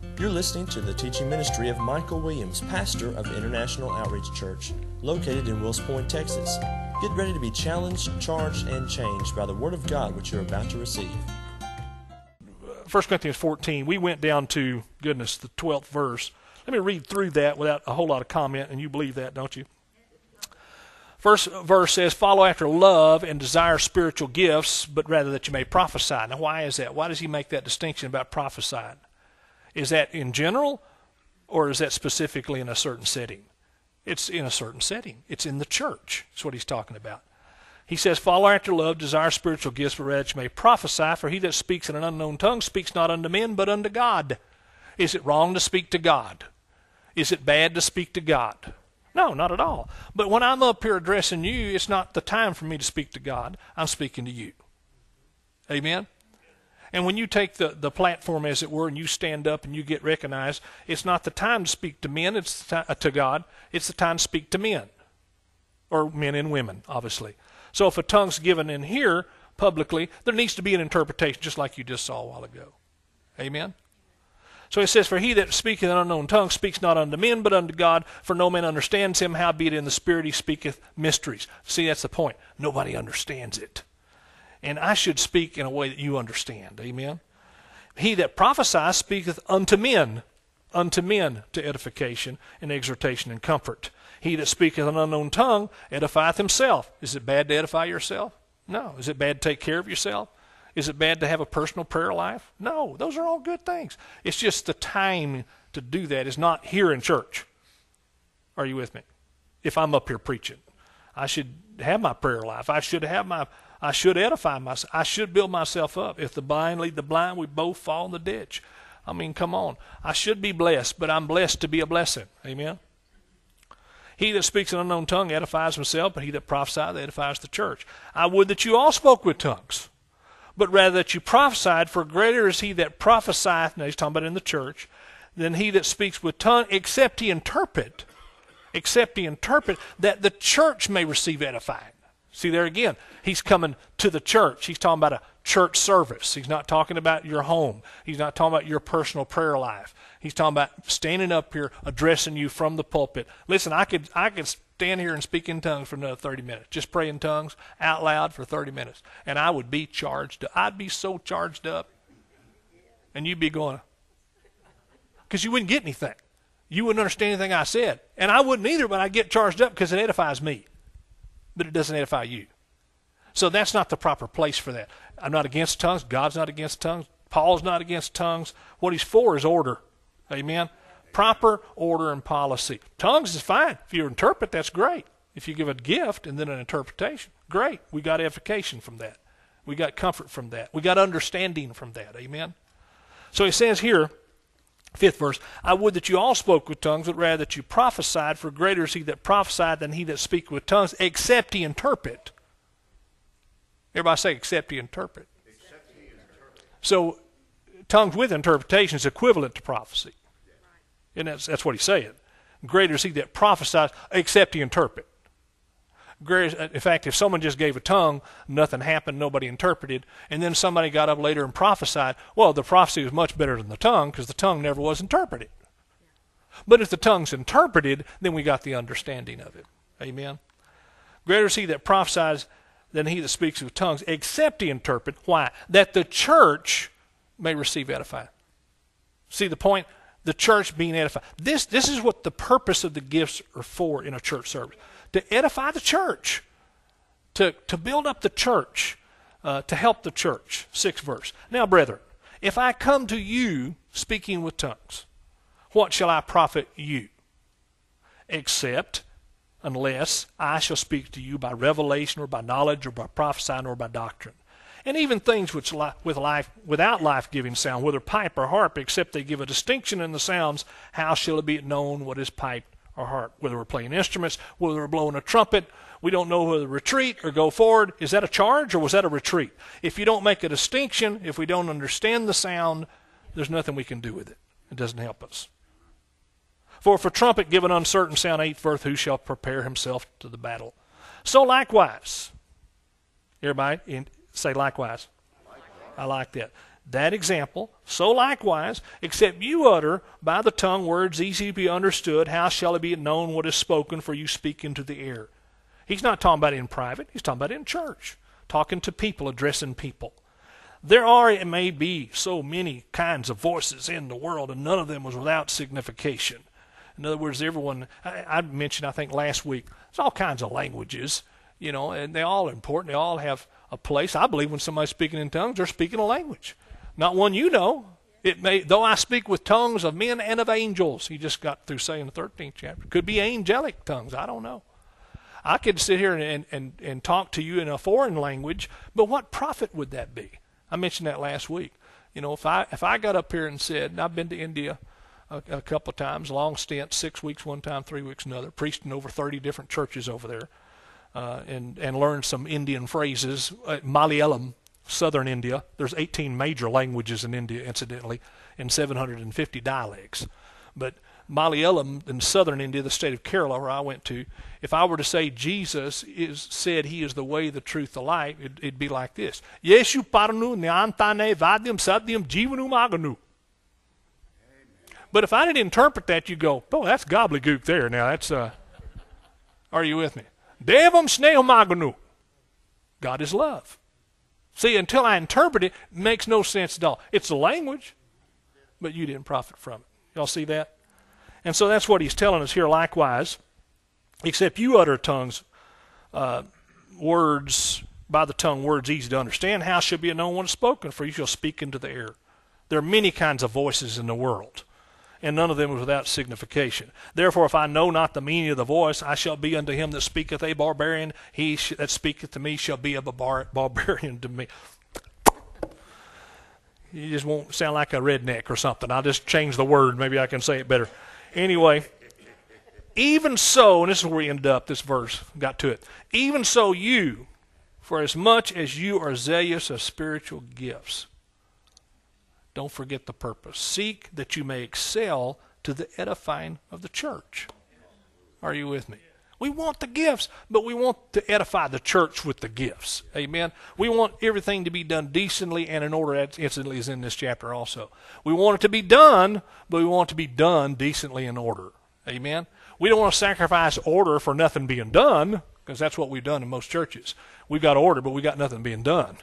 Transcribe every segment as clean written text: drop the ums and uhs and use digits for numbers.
You're listening to the teaching ministry of Michael Williams, pastor of International Outreach Church, located in Wills Point, Texas. Get ready to be challenged, charged, and changed by the Word of God which you're about to receive. 1 Corinthians 14, we went down to, the 12th verse. Let me read through that without a whole lot of comment, and you believe that, don't you? First verse says, follow after love and desire spiritual gifts, but rather that you may prophesy. Now, why is that? Why does he make that distinction about prophesying? Is that in general, or is that specifically in a certain setting? It's in a certain setting. It's in the church. That's what he's talking about. He says, follow after love, desire spiritual gifts, but rather that you may prophesy, for he that speaks in an unknown tongue speaks not unto men, but unto God. Is it wrong to speak to God? Is it bad to speak to God? No, not at all. But when I'm up here addressing you, it's not the time for me to speak to God. I'm speaking to you. Amen? And when you take the platform, as it were, and you stand up and you get recognized, it's not the time to speak to men, it's to God. It's the time to speak to men, or men and women, obviously. So if a tongue's given in here publicly, there needs to be an interpretation, just like you just saw a while ago. Amen? So it says, for he that speaketh in an unknown tongue speaks not unto men, but unto God, for no man understands him, howbeit in the Spirit he speaketh mysteries. See, that's the point. Nobody understands it. And I should speak in a way that you understand. Amen? He that prophesies speaketh unto men to edification and exhortation and comfort. He that speaketh an unknown tongue edifieth himself. Is it bad to edify yourself? No. Is it bad to take care of yourself? Is it bad to have a personal prayer life? No. Those are all good things. It's just the time to do that is not here in church. Are you with me? If I'm up here preaching, I should have my prayer life. I should edify myself. I should build myself up. If the blind lead the blind, we both fall in the ditch. I mean, come on. I should be blessed, but I'm blessed to be a blessing. Amen? He that speaks an unknown tongue edifies himself, but he that prophesieth edifies the church. I would that you all spoke with tongues, but rather that you prophesied, for greater is he that prophesieth, now he's talking about in the church, than he that speaks with tongue, except he interpret, that the church may receive edifying. See there again, he's coming to the church. He's talking about a church service. He's not talking about your home. He's not talking about your personal prayer life. He's talking about standing up here, addressing you from the pulpit. Listen, I could stand here and speak in tongues for another 30 minutes. Just pray in tongues out loud for 30 minutes. And I would be charged up. I'd be so charged up. And you'd be going, because you wouldn't get anything. You wouldn't understand anything I said. And I wouldn't either, but I'd get charged up because it edifies me. But it doesn't edify you. So that's not the proper place for that. I'm not against tongues. God's not against tongues. Paul's not against tongues. What he's for is order. Amen? Proper order and policy. Tongues is fine. If you interpret, that's great. If you give a gift and then an interpretation, great. We got edification from that. We got comfort from that. We got understanding from that. Amen? So he says here, 5th verse, I would that you all spoke with tongues, but rather that you prophesied, for greater is he that prophesied than he that speaketh with tongues, except he interpret. Everybody say, except he interpret. So, tongues with interpretation is equivalent to prophecy. And that's what he's saying. Greater is he that prophesies, except he interpret. In fact, if someone just gave a tongue, nothing happened, nobody interpreted, and then somebody got up later and prophesied, well, the prophecy was much better than the tongue because the tongue never was interpreted. But if the tongue's interpreted, then we got the understanding of it. Amen? Greater is he that prophesies than he that speaks with tongues, except he interpret. Why? That the church may receive edifying. See the point? The church being edified. This is what the purpose of the gifts are for in a church service. To edify the church, to build up the church, to help the church. 6th verse. Now, brethren, if I come to you speaking with tongues, what shall I profit you? Except, unless I shall speak to you by revelation or by knowledge or by prophesying or by doctrine. And even things which without life-giving sound, whether pipe or harp, except they give a distinction in the sounds, how shall it be known what is pipe or harp? Whether we're playing instruments, whether we're blowing a trumpet, we don't know whether to retreat or go forward. Is that a charge or was that a retreat? If you don't make a distinction, if we don't understand the sound, there's nothing we can do with it. It doesn't help us. For if a trumpet give an uncertain sound, 8th verse, who shall prepare himself to the battle? So likewise, everybody say likewise. I like that. that example, so likewise, except you utter by the tongue words easy to be understood, how shall it be known what is spoken, for you speak into the air? He's not talking about it in private. He's talking about it in church, talking to people, addressing people. There are, it may be, so many kinds of voices in the world, and none of them was without signification. In other words, everyone, I mentioned, I think last week, there's all kinds of languages, and they're all important. They all have a place. I believe when somebody's speaking in tongues, they're speaking a language. Not one you know. It may, though I speak with tongues of men and of angels. He just got through saying the 13th chapter. Could be angelic tongues. I don't know. I could sit here and talk to you in a foreign language, but what profit would that be? I mentioned that last week. If I got up here and said, and I've been to India a couple of times, long stint, 6 weeks one time, 3 weeks another, preached in over 30 different churches over there, and learned some Indian phrases. Malayalam, southern India. There's 18 major languages in India, incidentally, and 750 dialects. But Malayalam in southern India, the state of Kerala, where I went to, if I were to say Jesus said he is the way, the truth, the light, it'd be like this. Yeshu paranu nyantane vadyam sadyam jivanum aganu. But if I didn't interpret that, you go, oh, that's gobbledygook there. Now, that's, are you with me? Devam sneham aganu. God is love. See, until I interpret it, it makes no sense at all. It's a language, but you didn't profit from it. Y'all see that? And so that's what he's telling us here likewise. Except you utter tongues, words, by the tongue, words easy to understand. How shall be known what is spoken? For you shall speak into the air. There are many kinds of voices in the world, and none of them is without signification. Therefore, if I know not the meaning of the voice, I shall be unto him that speaketh a barbarian. He that speaketh to me shall be a barbarian to me. You just won't sound like a redneck or something. I'll just change the word. Maybe I can say it better. Anyway, even so, and this is where we ended up, this verse, got to it. Even so you, for as much as you are zealous of spiritual gifts, don't forget the purpose. Seek that you may excel to the edifying of the church. Are you with me? We want the gifts, but we want to edify the church with the gifts. Amen? We want everything to be done decently and in order. That instantly is in this chapter also. We want it to be done, but we want it to be done decently in order. Amen? We don't want to sacrifice order for nothing being done, because that's what we've done in most churches. We've got order, but we got nothing being done.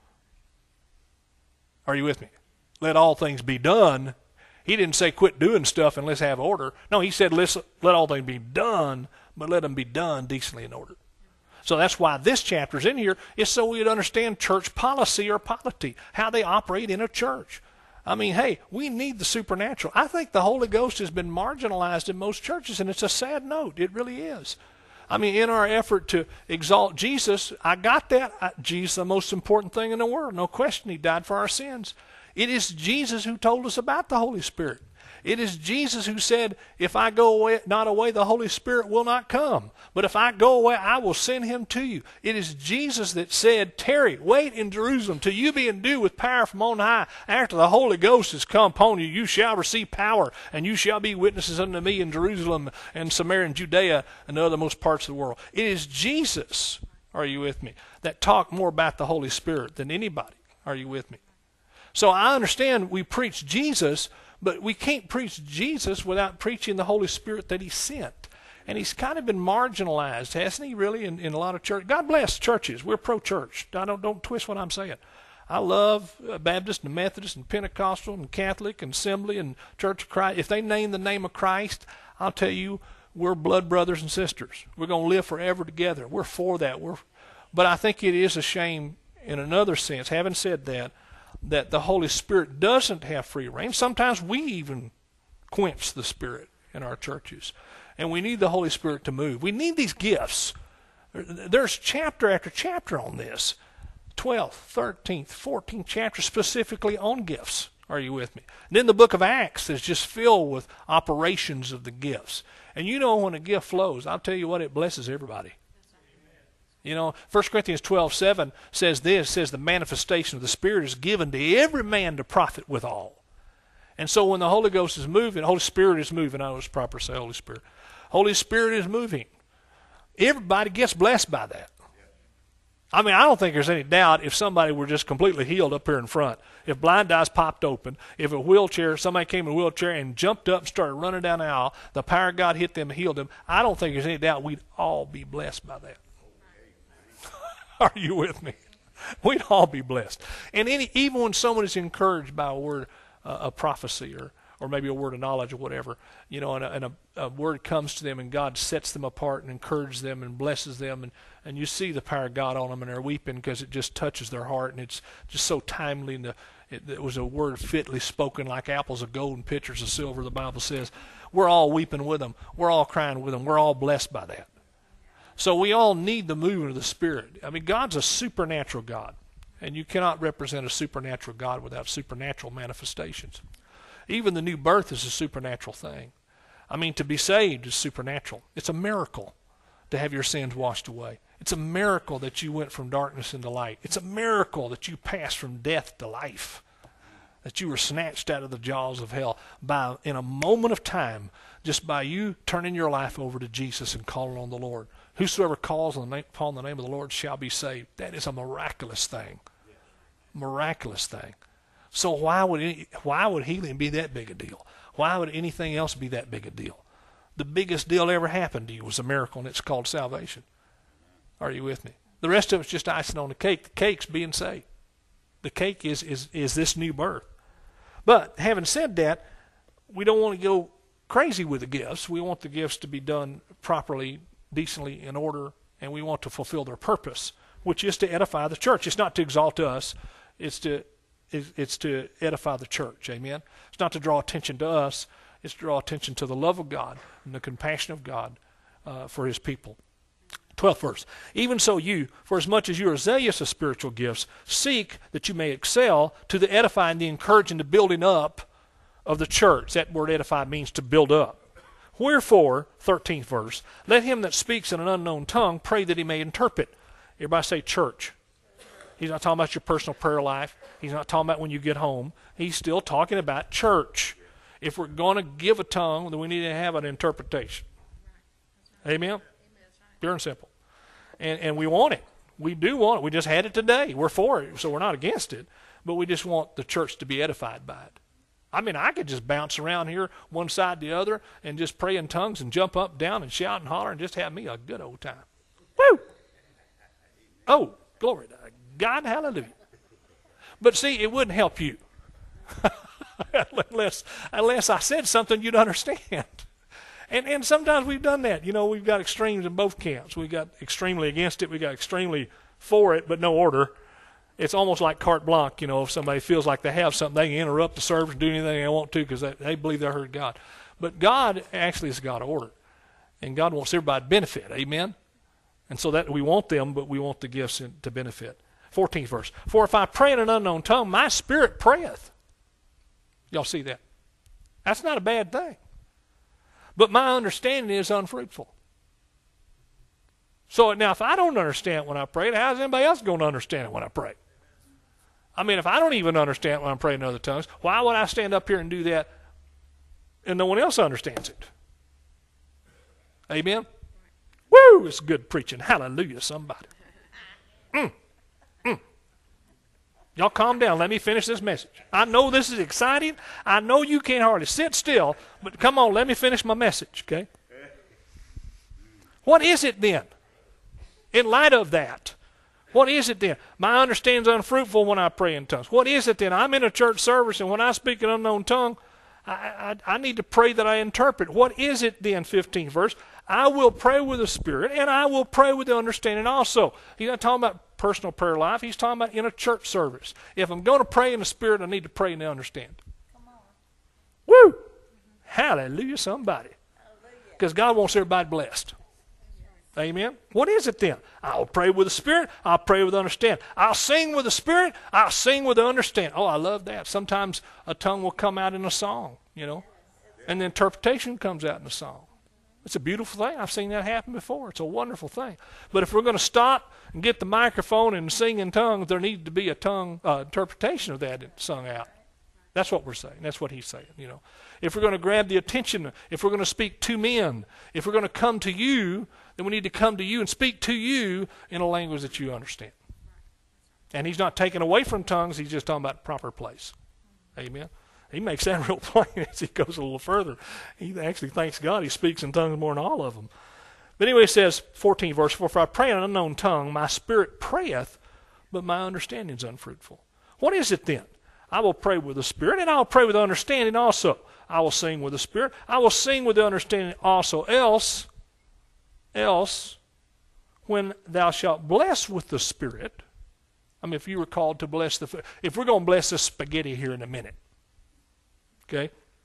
Are you with me? Let all things be done. He didn't say quit doing stuff and let's have order. No, he said let all things be done, but let them be done decently in order. So that's why this chapter's in here, is so we'd understand church policy or polity, how they operate in a church. I mean, hey, we need the supernatural. I think the Holy Ghost has been marginalized in most churches, and it's a sad note. It really is. I mean, in our effort to exalt Jesus, I got that. Jesus is the most important thing in the world. No question, he died for our sins. It is Jesus who told us about the Holy Spirit. It is Jesus who said, if I go away, not away, the Holy Spirit will not come. But if I go away, I will send him to you. It is Jesus that said, tarry, wait in Jerusalem till you be endued with power from on high. After the Holy Ghost has come upon you, you shall receive power, and you shall be witnesses unto me in Jerusalem and Samaria and Judea and the othermost parts of the world. It is Jesus, are you with me, that talked more about the Holy Spirit than anybody. Are you with me? So I understand we preach Jesus, but we can't preach Jesus without preaching the Holy Spirit that he sent. And he's kind of been marginalized, hasn't he, really, in a lot of churches? God bless churches. We're pro-church. Don't twist what I'm saying. I love Baptist and Methodist and Pentecostal and Catholic and Assembly and Church of Christ. If they name the name of Christ, I'll tell you, we're blood brothers and sisters. We're going to live forever together. We're for that. But I think it is a shame in another sense, having said that, that the Holy Spirit doesn't have free reign. Sometimes we even quench the Spirit in our churches. And we need the Holy Spirit to move. We need these gifts. There's chapter after chapter on this. 12th, 13th, 14th chapter specifically on gifts. Are you with me? And then the book of Acts is just filled with operations of the gifts. And you know when a gift flows, I'll tell you what, it blesses everybody. You know, 1 Corinthians 12:7 says this, says the manifestation of the Spirit is given to every man to profit withal. And so when the Holy Ghost is moving, Holy Spirit is moving, I know it's proper to say Holy Spirit. Holy Spirit is moving. Everybody gets blessed by that. I mean, I don't think there's any doubt if somebody were just completely healed up here in front. If blind eyes popped open, if somebody came in a wheelchair and jumped up and started running down the aisle, the power of God hit them and healed them, I don't think there's any doubt we'd all be blessed by that. Are you with me? We'd all be blessed. And even when someone is encouraged by a word of prophecy or maybe a word of knowledge or whatever, and a word comes to them and God sets them apart and encourages them and blesses them, and you see the power of God on them and they're weeping because it just touches their heart and it's just so timely, and it was a word fitly spoken like apples of gold and pitchers of silver, the Bible says. We're all weeping with them. We're all crying with them. We're all blessed by that. So we all need the movement of the Spirit. I mean, God's a supernatural God, and you cannot represent a supernatural God without supernatural manifestations. Even the new birth is a supernatural thing. I mean, to be saved is supernatural. It's a miracle to have your sins washed away. It's a miracle that you went from darkness into light. It's a miracle that you passed from death to life, that you were snatched out of the jaws of hell in a moment of time, just by you turning your life over to Jesus and calling on the Lord. Whosoever calls upon the name of the Lord shall be saved. That is a miraculous thing. Miraculous thing. So why would healing be that big a deal? Why would anything else be that big a deal? The biggest deal that ever happened to you was a miracle, and it's called salvation. Are you with me? The rest of it's just icing on the cake. The cake's being saved. The cake is this new birth. But having said that, we don't want to go crazy with the gifts. We want the gifts to be done properly, decently, in order, and we want to fulfill their purpose, which is to edify the church. It's not to exalt us. It's to edify the church. Amen? It's not to draw attention to us. It's to draw attention to the love of God and the compassion of God for his people. 12th verse. Even so you, for as much as you are zealous of spiritual gifts, seek that you may excel to the edifying, the encouraging, the building up of the church. That word edify means to build up. Wherefore, 13th verse, let him that speaks in an unknown tongue pray that he may interpret. Everybody say church. He's not talking about your personal prayer life. He's not talking about when you get home. He's still talking about church. If we're going to give a tongue, then we need to have an interpretation. Amen? Pure and simple. And we want it. We do want it. We just had it today. We're for it, so we're not against it. But we just want the church to be edified by it. I mean, I could just bounce around here one side to the other and just pray in tongues and jump up, down, and shout and holler and just have me a good old time. Woo! Oh, glory to God, hallelujah. But see, it wouldn't help you unless I said something you'd understand. And sometimes we've done that. We've got extremes in both camps. We've got extremely against it. We've got extremely for it, but no order. It's almost like carte blanche. If somebody feels like they have something, they can interrupt the service and do anything they want to because they believe they heard God. But God actually is a God of order. And God wants everybody to benefit. Amen? And so that we want them, but we want the gifts to benefit. 14th verse. For if I pray in an unknown tongue, my spirit prayeth. Y'all see that? That's not a bad thing. But my understanding is unfruitful. So now if I don't understand when I pray, how's anybody else going to understand it when I pray? I mean, if I don't even understand when I'm praying in other tongues, why would I stand up here and do that and no one else understands it? Amen? Woo! It's good preaching. Hallelujah, somebody. Y'all calm down. Let me finish this message. I know this is exciting. I know you can't hardly sit still, but come on, let me finish my message, okay? What is it then? In light of that, what is it then? My understanding is unfruitful when I pray in tongues. What is it then? I'm in a church service, and when I speak an unknown tongue, I need to pray that I interpret. What is it then, 15th verse? I will pray with the Spirit, and I will pray with the understanding also. He's not talking about personal prayer life. He's talking about in a church service. If I'm going to pray in the Spirit, I need to pray in the understanding. Come on. Woo! Hallelujah, somebody. Because God wants everybody blessed. Amen? What is it then? I'll pray with the Spirit. I'll pray with the understanding. I'll sing with the Spirit. I'll sing with the understanding. Oh, I love that. Sometimes a tongue will come out in a song, and the interpretation comes out in a song. It's a beautiful thing. I've seen that happen before. It's a wonderful thing. But if we're going to stop and get the microphone and sing in tongues, there needs to be a tongue interpretation of that sung out. That's what we're saying. That's what he's saying. If we're going to grab the attention, if we're going to speak to men, if we're going to come to you, then we need to come to you and speak to you in a language that you understand. And he's not taking away from tongues. He's just talking about proper place. Amen. He makes that real plain as he goes a little further. He actually thanks God he speaks in tongues more than all of them. But anyway, it says, 14 verse 4, "For I pray in an unknown tongue, my spirit prayeth, but my understanding is unfruitful." What is it then? I will pray with the Spirit, and I will pray with understanding also. I will sing with the Spirit. I will sing with the understanding also. Else, when thou shalt bless with the Spirit, I mean, if you were called to bless the food, if we're going to bless this spaghetti here in a minute, okay?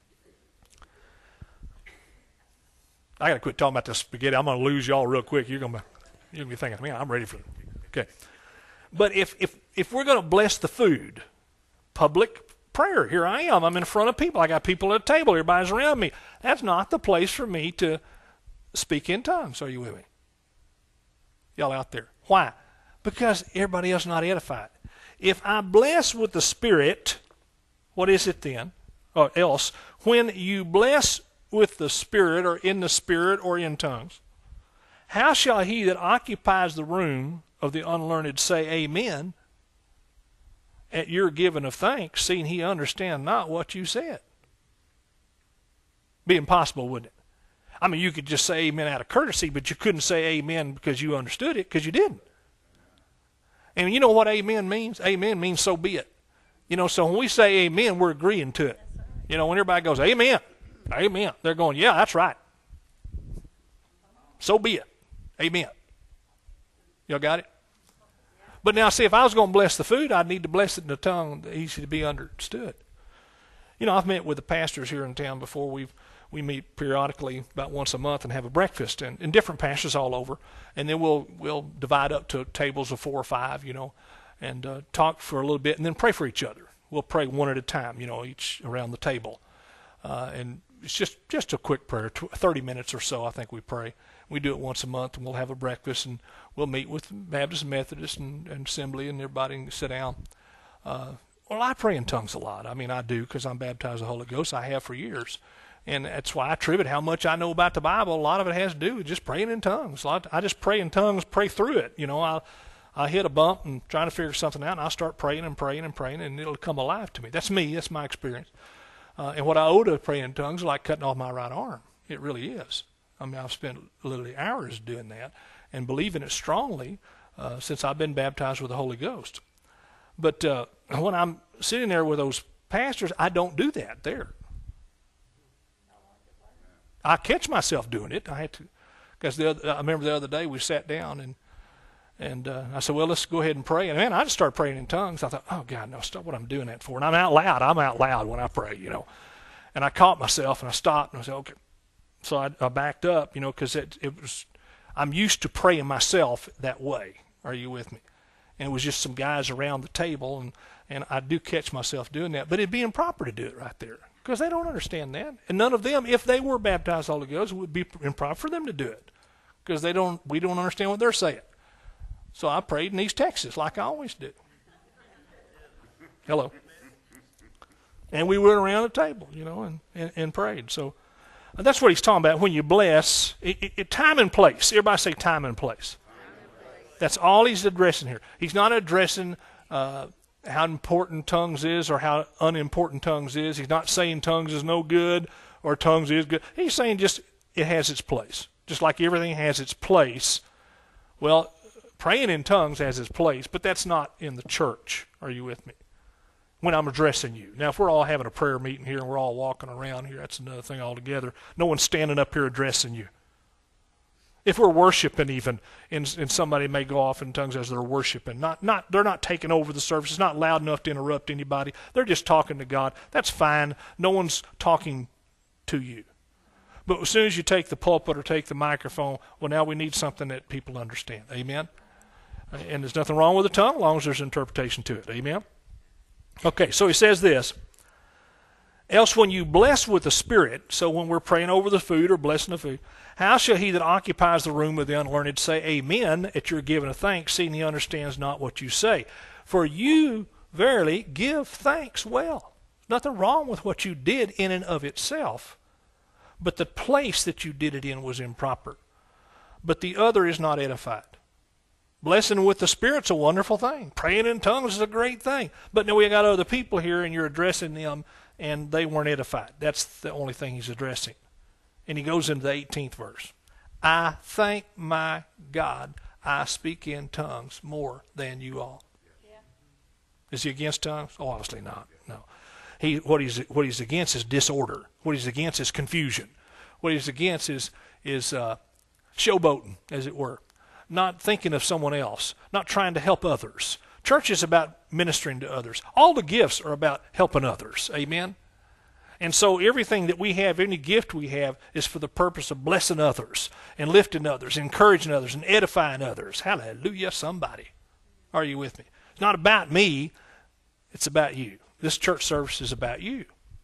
I got to quit talking about this spaghetti. I'm going to lose y'all real quick. You're going to be thinking, man, I'm ready for it. Okay. But if we're going to bless the food, public prayer, here I am. I'm in front of people. I got people at a table. Everybody's around me. That's not the place for me to speak in tongues. Are you with me? Y'all out there. Why? Because everybody else is not edified. If I bless with the Spirit, what is it then? Or else, when you bless with the Spirit or in tongues, how shall he that occupies the room of the unlearned say amen at your giving of thanks, seeing he understand not what you said? Be impossible, wouldn't it? I mean, you could just say amen out of courtesy, but you couldn't say amen because you understood it, because you didn't. And you know what amen means? Amen means so be it. You know, so when we say amen, we're agreeing to it. You know, when everybody goes, amen, amen, they're going, yeah, that's right. So be it. Amen. Y'all got it? But now, see, if I was going to bless the food, I'd need to bless it in a tongue that easy to be understood. You know, I've met with the pastors here in town before. We meet periodically about once a month and have a breakfast, and different pastors all over. And then we'll divide up to tables of 4 or 5, you know, and talk for a little bit, and then pray for each other. We'll pray one at a time, you know, each around the table. And it's just a quick prayer, 30 minutes or so, I think we pray. We do it once a month, and we'll have a breakfast, and we'll meet with Baptists and Methodists and Assembly, and everybody can sit down. Well, I pray in tongues a lot. I mean, I do, because I'm baptized in the Holy Ghost. I have for years. And that's why I attribute how much I know about the Bible. A lot of it has to do with just praying in tongues. I just pray in tongues, pray through it. You know, I hit a bump and trying to figure something out, and I'll start praying and praying and praying, and it'll come alive to me. That's me. That's my experience. And what I owe to praying in tongues is like cutting off my right arm. It really is. I mean, I've spent literally hours doing that and believing it strongly since I've been baptized with the Holy Ghost. But when I'm sitting there with those pastors, I don't do that there. I catch myself doing it. I had to, because I remember the other day we sat down and I said, well, let's go ahead and pray. And man, I just started praying in tongues. I thought, oh God, no, stop what I'm doing that for. And I'm out loud when I pray, you know. And I caught myself and I stopped and I said, okay. So I backed up, you know, because I'm used to praying myself that way. Are you with me? And it was just some guys around the table, and I do catch myself doing that. But it'd be improper to do it right there, because they don't understand that. And none of them, if they were baptized Holy Ghost, it would be improper for them to do it, because we don't understand what they're saying. So I prayed in East Texas like I always do. Hello. And we went around the table, you know, and prayed. So that's what he's talking about. When you bless, time and place. Everybody say time and place. That's all he's addressing here. He's not addressing how important tongues is or how unimportant tongues is. He's not saying tongues is no good or tongues is good. He's saying just it has its place. Just like everything has its place. Well, praying in tongues has its place, but that's not in the church. Are you with me? When I'm addressing you. Now, if we're all having a prayer meeting here and we're all walking around here, that's another thing altogether. No one's standing up here addressing you. If we're worshiping even, and somebody may go off in tongues as they're worshiping, they're not taking over the service. It's not loud enough to interrupt anybody. They're just talking to God. That's fine. No one's talking to you. But as soon as you take the pulpit or take the microphone, well, now we need something that people understand. Amen? And there's nothing wrong with the tongue as long as there's interpretation to it. Amen? Okay, so he says this. Else when you bless with the Spirit, so when we're praying over the food or blessing the food, how shall he that occupies the room of the unlearned say amen at your giving of thanks, seeing he understands not what you say? For you verily give thanks well. There's nothing wrong with what you did in and of itself, but the place that you did it in was improper. But the other is not edified. Blessing with the Spirit's a wonderful thing. Praying in tongues is a great thing. But now we got other people here, and you're addressing them, and they weren't edified. That's the only thing he's addressing. And he goes into the 18th verse. I thank my God I speak in tongues more than you all. Yeah. Is he against tongues? Oh, obviously not. No. What he's against is disorder. What he's against is confusion. What he's against is showboating, as it were. Not thinking of someone else. Not trying to help others. Church is about ministering to others. All the gifts are about helping others. Amen? And so everything that we have, any gift we have, is for the purpose of blessing others and lifting others, encouraging others, and edifying others. Hallelujah, somebody. Are you with me? It's not about me. It's about you. This church service is about you.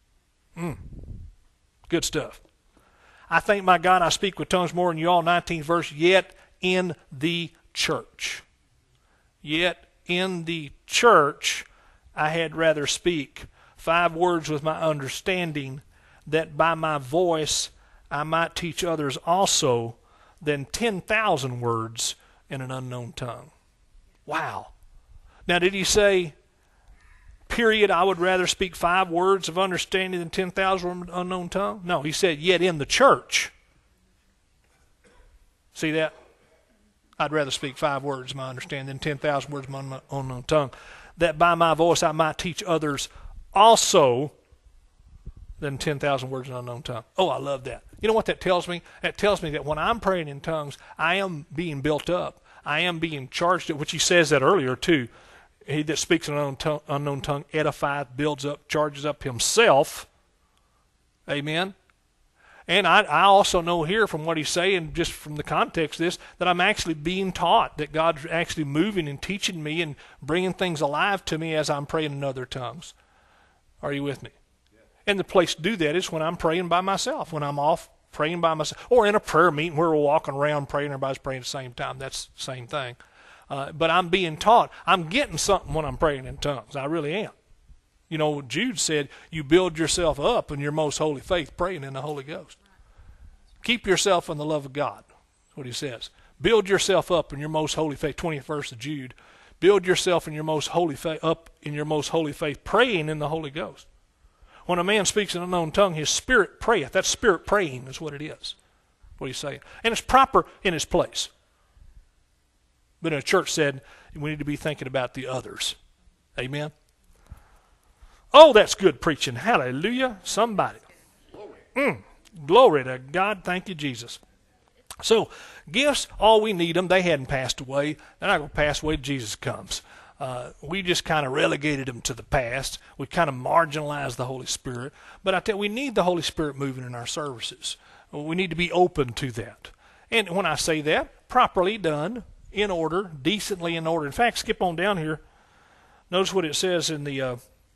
Good stuff. I thank my God I speak with tongues more than you all. 19th verse. Yet in the church. Yet in the church I had rather speak 5 words with my understanding, that by my voice I might teach others also, than 10,000 words in an unknown tongue. Wow. Now did he say, period, I would rather speak 5 words of understanding than 10,000 words in an unknown tongue? No, he said, yet in the church. See that? I'd rather speak 5 words of my understanding than 10,000 words of my unknown tongue, that by my voice I might teach others also than 10,000 words in an unknown tongue. Oh, I love that. You know what that tells me? That tells me that when I'm praying in tongues, I am being built up. I am being charged, which he says that earlier too. He that speaks in an unknown tongue edifieth, builds up, charges up himself. Amen. And I also know here from what he's saying, just from the context of this, that I'm actually being taught, that God's actually moving and teaching me and bringing things alive to me as I'm praying in other tongues. Are you with me? Yeah. And the place to do that is when I'm praying by myself, when I'm off praying by myself, or in a prayer meeting where we're walking around praying, everybody's praying at the same time. That's the same thing. But I'm being taught. I'm getting something when I'm praying in tongues. I really am. You know, Jude said, you build yourself up in your most holy faith praying in the Holy Ghost. Keep yourself in the love of God. That's what he says. Build yourself up in your most holy faith. 20th verse of Jude. Build yourself in your most holy faith, up in your most holy faith, praying in the Holy Ghost. When a man speaks in an unknown tongue, his spirit prayeth. That's spirit praying is what it is. What he's saying. And it's proper in its place. But the church said we need to be thinking about the others. Amen? Oh, that's good preaching. Hallelujah. Somebody. Glory to God. Thank you, Jesus. So, gifts, all we need them. They hadn't passed away. They're not going to pass away till Jesus comes. We just kind of relegated them to the past. We kind of marginalized the Holy Spirit. But I tell you, we need the Holy Spirit moving in our services. We need to be open to that. And when I say that, properly done, in order, decently in order. In fact, skip on down here. Notice what it says in the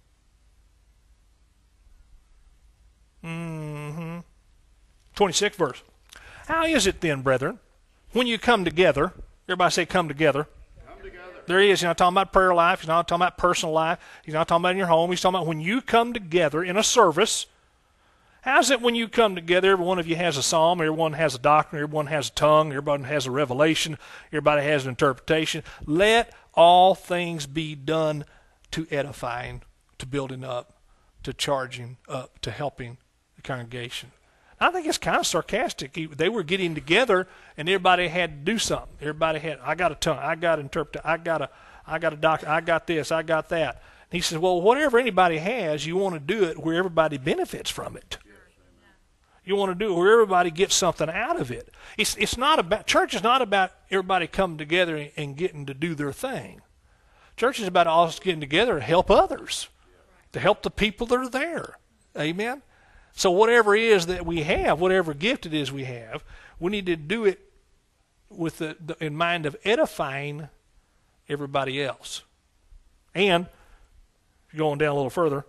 26th verse. How is it then, brethren, when you come together? Everybody say come together. Come together. There he is. He's not talking about prayer life. He's not talking about personal life. He's not talking about in your home. He's talking about when you come together in a service. How's it when you come together? Every one of you has a psalm. Everyone has a doctrine. Everyone has a tongue. Everybody has a revelation. Everybody has an interpretation. Let all things be done to edifying, to building up, to charging up, to helping the congregation. I think it's kind of sarcastic. They were getting together, and everybody had to do something. Everybody had, I got a tongue, I got an interpreter, I got a doctor, I got this, I got that. And he says, well, whatever anybody has, you want to do it where everybody benefits from it. You want to do it where everybody gets something out of it. It's not about, church is not about everybody coming together and getting to do their thing. Church is about us getting together to help others, to help the people that are there. Amen? So whatever it is that we have, whatever gift it is we have, we need to do it with in mind of edifying everybody else. And, going down a little further,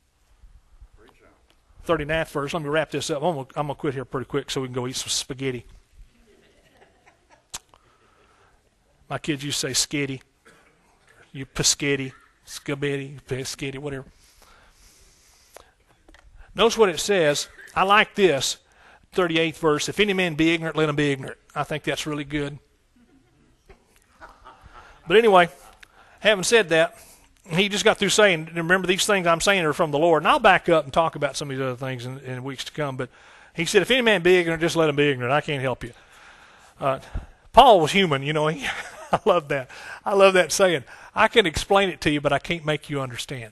39th verse, let me wrap this up. I'm going to quit here pretty quick so we can go eat some spaghetti. My kids used to say skitty. You paschetti, scabetti, paschetti, whatever. Notice what it says. I like this, 38th verse. If any man be ignorant, let him be ignorant. I think that's really good. But anyway, having said that, he just got through saying, remember these things I'm saying are from the Lord. And I'll back up and talk about some of these other things in weeks to come. But he said, if any man be ignorant, just let him be ignorant. I can't help you. Paul was human, you know. I love that. I love that saying. I can explain it to you, but I can't make you understand.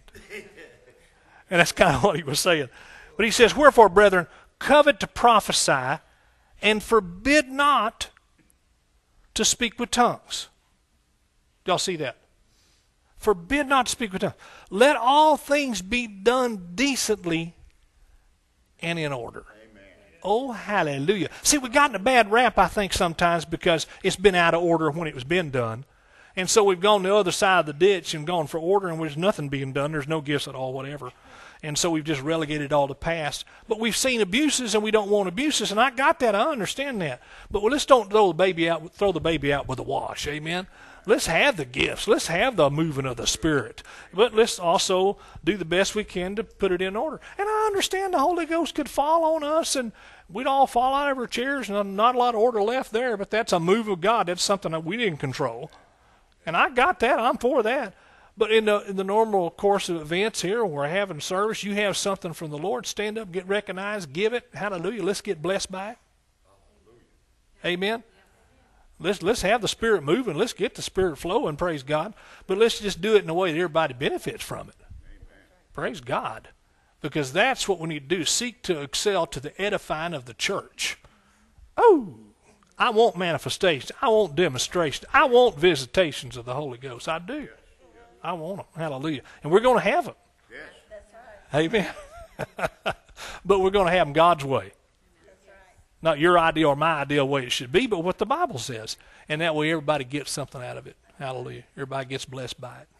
And that's kind of what he was saying. But he says, wherefore, brethren, covet to prophesy, and forbid not to speak with tongues. Y'all see that? Forbid not to speak with tongues. Let all things be done decently and in order. Amen. Oh, hallelujah. See, we've gotten a bad rap, I think, sometimes because it's been out of order when it was being done. And so we've gone to the other side of the ditch and gone for order, and there's nothing being done. There's no gifts at all, whatever. And so we've just relegated it all to past. But we've seen abuses, and we don't want abuses, and I got that. I understand that. But let's don't throw the baby out with the wash. Amen. Let's have the gifts. Let's have the moving of the Spirit. But let's also do the best we can to put it in order. And I understand the Holy Ghost could fall on us, and we'd all fall out of our chairs, and not a lot of order left there. But that's a move of God. That's something that we didn't control. And I got that. I'm for that. But in the normal course of events here, when we're having service, you have something from the Lord, stand up, get recognized, give it. Hallelujah. Let's get blessed by it. Amen. Let's have the Spirit moving. Let's get the Spirit flowing, praise God. But let's just do it in a way that everybody benefits from it. Amen. Praise God. Because that's what we need to do. Seek to excel to the edifying of the church. Oh, I want manifestations. I want demonstrations. I want visitations of the Holy Ghost. I do. I want them. Hallelujah. And we're going to have them. Yes. That's right. Amen. But we're going to have them God's way. Not your idea or my ideal way it should be, but what the Bible says. And that way everybody gets something out of it. Hallelujah. Everybody gets blessed by it.